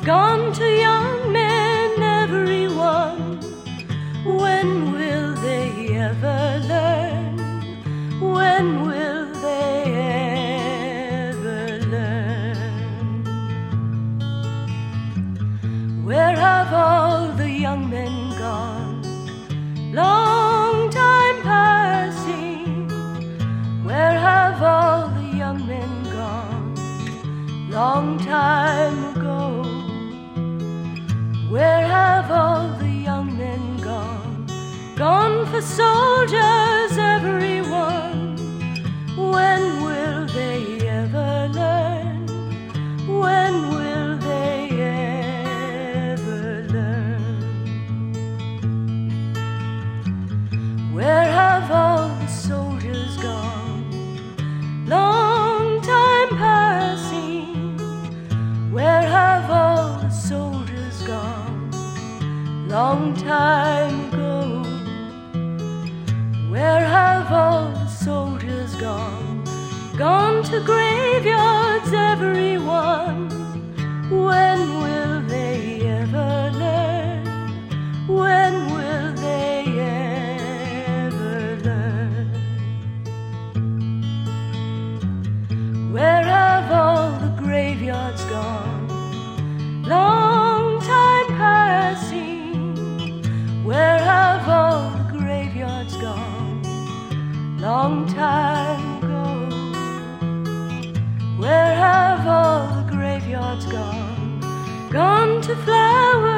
gone to young men, everyone. When will they ever learn? When will they ever learn? Where have all the young men gone? Long time passing. Where have all the young men gone? Long time ago. Where have all the young men gone? Gone for soldiers, everyone. When will they ever learn? When will they ever learn? Where have all the soldiers gone? Long time passing. Where have all the soldiers gone? Long time ago. Where have all the soldiers gone? Gone to graveyards, everyone. When will they ever learn? When will they ever learn? Where have all the graveyards gone? Long time passing. Where have all the graveyards gone? Long time ago. Where have all the graveyards gone? Gone to flowers.